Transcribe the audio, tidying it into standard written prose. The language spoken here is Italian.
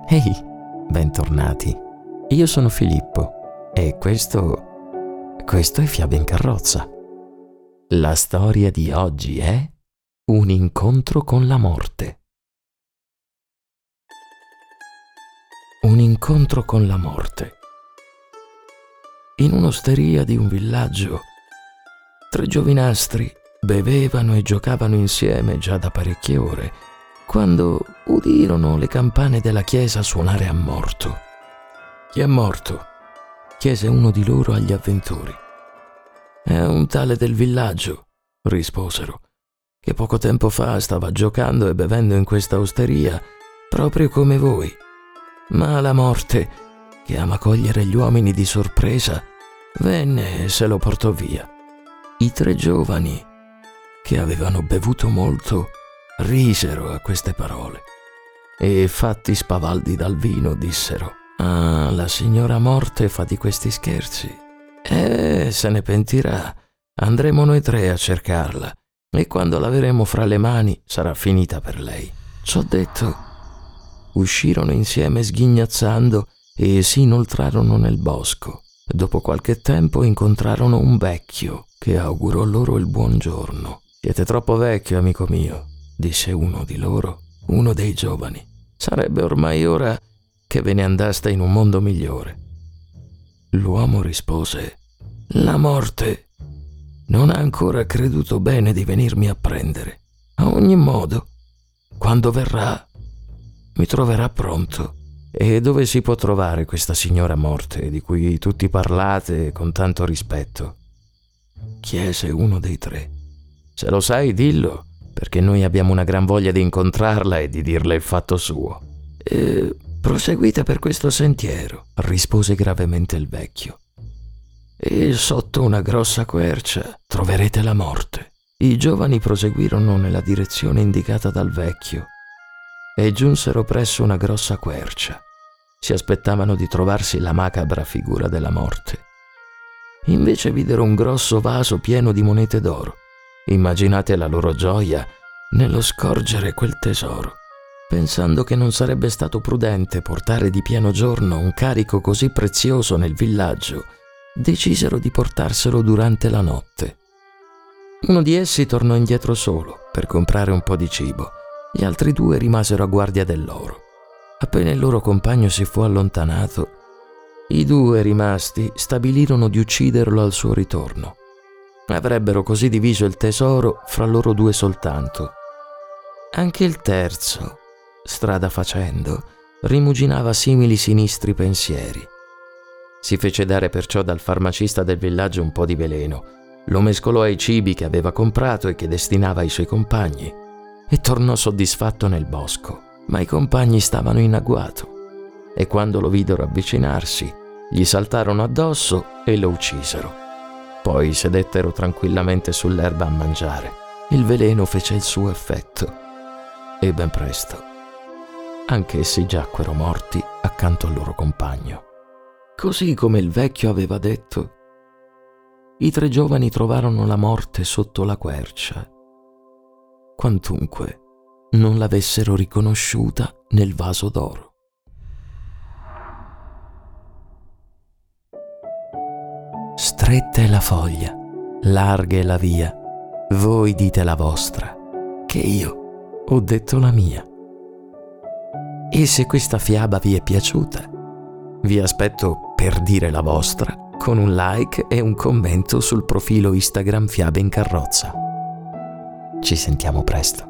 Ehi, bentornati. Io sono Filippo e questo è Fiabe in carrozza. La storia di oggi è un incontro con la morte. Un incontro con la morte. In un'osteria di un villaggio, 3 giovinastri bevevano e giocavano insieme già da parecchie ore, quando udirono le campane della chiesa suonare a morto. «Chi è morto?» chiese uno di loro agli avventori. «È un tale del villaggio», risposero, «che poco tempo fa stava giocando e bevendo in questa osteria, proprio come voi. Ma la morte, che ama cogliere gli uomini di sorpresa, venne e se lo portò via». I 3 giovani, che avevano bevuto molto, risero a queste parole e, fatti spavaldi dal vino, dissero: «Ah, la signora morte fa di questi scherzi. Se ne pentirà. Andremo noi 3 a cercarla e quando l'avremo fra le mani sarà finita per lei». Ciò detto, uscirono insieme sghignazzando e si inoltrarono nel bosco. Dopo qualche tempo incontrarono un vecchio che augurò loro il buongiorno. «Siete troppo vecchio, amico mio», disse uno di loro, uno dei giovani. «Sarebbe ormai ora che ve ne andaste in un mondo migliore». L'uomo rispose: «La morte non ha ancora creduto bene di venirmi a prendere. A ogni modo, quando verrà, mi troverà pronto». «E dove si può trovare questa signora morte di cui tutti parlate con tanto rispetto?» chiese uno dei 3. «Se lo sai, dillo, perché noi abbiamo una gran voglia di incontrarla e di dirle il fatto suo». «Proseguite per questo sentiero», rispose gravemente il vecchio, «e sotto una grossa quercia troverete la morte». I giovani proseguirono nella direzione indicata dal vecchio e giunsero presso una grossa quercia. Si aspettavano di trovarsi la macabra figura della morte. Invece videro un grosso vaso pieno di monete d'oro. Immaginate la loro gioia nello scorgere quel tesoro. Pensando che non sarebbe stato prudente portare di pieno giorno un carico così prezioso nel villaggio, decisero di portarselo durante la notte. Uno di essi tornò indietro solo per comprare un po' di cibo. Gli altri 2 rimasero a guardia dell'oro. Appena il loro compagno si fu allontanato, i 2 rimasti stabilirono di ucciderlo al suo ritorno. Avrebbero così diviso il tesoro fra loro 2 soltanto. Anche il terzo, strada facendo, rimuginava simili sinistri pensieri. Si fece dare perciò dal farmacista del villaggio un po' di veleno, lo mescolò ai cibi che aveva comprato e che destinava ai suoi compagni e tornò soddisfatto nel bosco. Ma i compagni stavano in agguato e quando lo videro avvicinarsi gli saltarono addosso e lo uccisero. Poi sedettero tranquillamente sull'erba a mangiare. Il veleno fece il suo effetto e ben presto anch'essi giacquero morti accanto al loro compagno. Così come il vecchio aveva detto, i 3 giovani trovarono la morte sotto la quercia, quantunque non l'avessero riconosciuta nel vaso d'oro. Stretta è la foglia, larga è la via, voi dite la vostra, che io ho detto la mia. E se questa fiaba vi è piaciuta, vi aspetto per dire la vostra con un like e un commento sul profilo Instagram Fiabe in carrozza. Ci sentiamo presto.